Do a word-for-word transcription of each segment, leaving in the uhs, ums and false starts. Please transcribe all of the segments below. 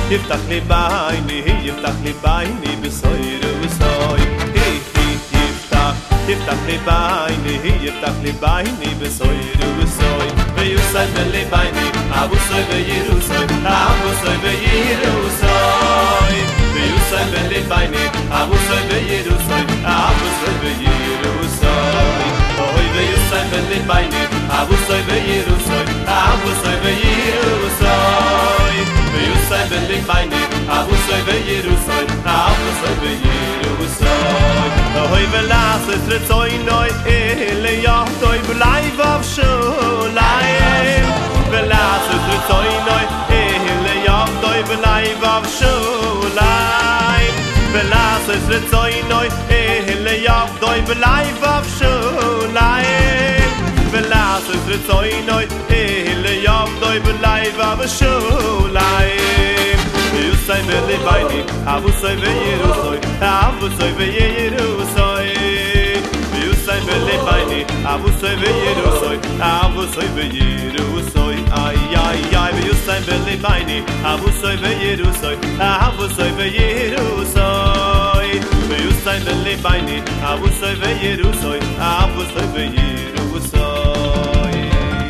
יפתח לי בעיני, יפתח לי בעיני בסויר ובסוי. יפתח, יפתח לי בעיני, יפתח לי בעיני בסויר ובסוי. ויוסי בלי בעיני, אבוסוי וירוסוי, אבוסוי וירוסוי. ויוסי בלי בעיני, אבוסוי וירוסוי, אבוסוי וירוסוי. אוי ויוסי בלי בעיני, אבוסוי וירוסוי, אבוסוי וירוסוי. ויוסי בלי בעיני, אבוסוי וירוסוי, אבוסוי וירוסוי. אוי ולעשות רצוינוי אלה יחדוי בלייב אבשוליים. ולעשות רצוינוי אלה יחדוי בלייב אבשוליים. ולעשות רצוינוי אלה יחדוי בלייב אבשוליים. ולעשות רצוינוי אלה יחדוי בלייב אבשוליים. ויוסי בלי בעיני, אבוסוי וירוסוי, אבוסוי וירוסוי. ויוסי בלי בעיני, אבוסוי וירוסוי, אבוסוי וירוסוי. איי איי איי. ויוסי בלי בעיני, אבוסוי וירוסוי, אבוסוי וירוסוי. ויוסי בלי בעיני, אבוסוי וירוסוי, אבוסוי וירוסוי.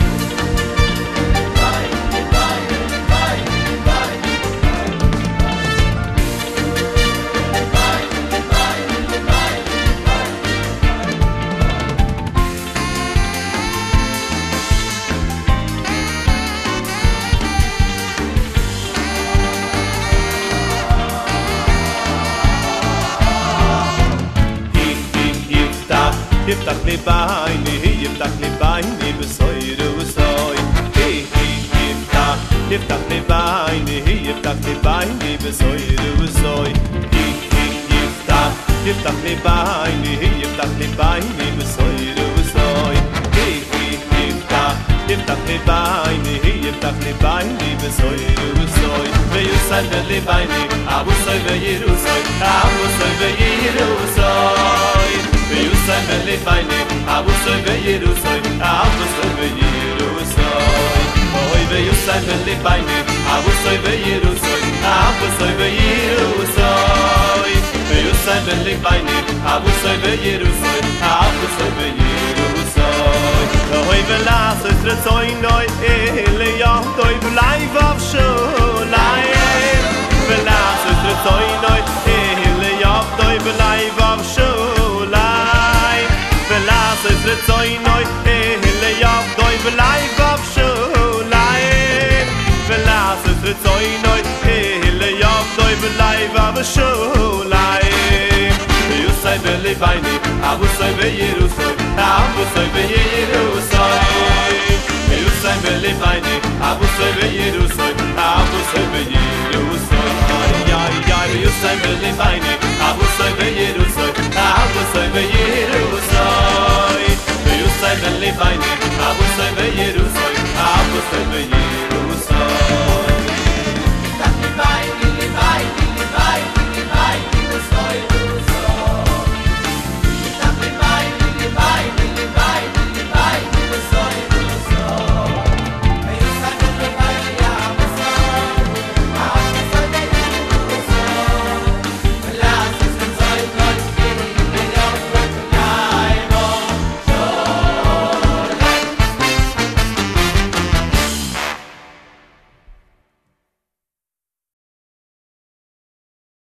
יפתח לי בעיני, יפתח לי בעיני בסויר ובסוי. יפתח, יפתח לי בעיני, יפתח לי בעיני בסויר ובסוי. יפתח, יפתח לי בעיני, יפתח לי בעיני בסויר ובסוי. יפתח, יפתח לי בעיני, יפתח לי בעיני בסויר ובסוי. ויוסי בלי בעיני, אבוסוי וירוסוי, אבוסוי וירוסוי. ויוסי בלי בעיני, אבוסוי וירוסוי, אבוסוי וירוסוי. אוי ויוסי בלי בעיני, אבוסוי וירוסוי, אבוסוי וירוסוי. ויוסי בלי בעיני, אבוסוי וירוסוי, אבוסוי וירוסוי. אוי ולעשות רצוינוי אלה יחדוי בלייב אבשוליים. ולעשות רצוינוי אלה יחדוי בלייב אבשוליים. ולעשות רצוינוי אלה יחדוי בלייב אבשוליים. ולעשות רצוינוי אלה יחדוי בלייב אבשוליים. ויוסי בלי בעיני, אבוסוי וירוסוי, אבוסוי וירוסוי. ויוסי בלי בעיני, אבוסוי וירוסוי,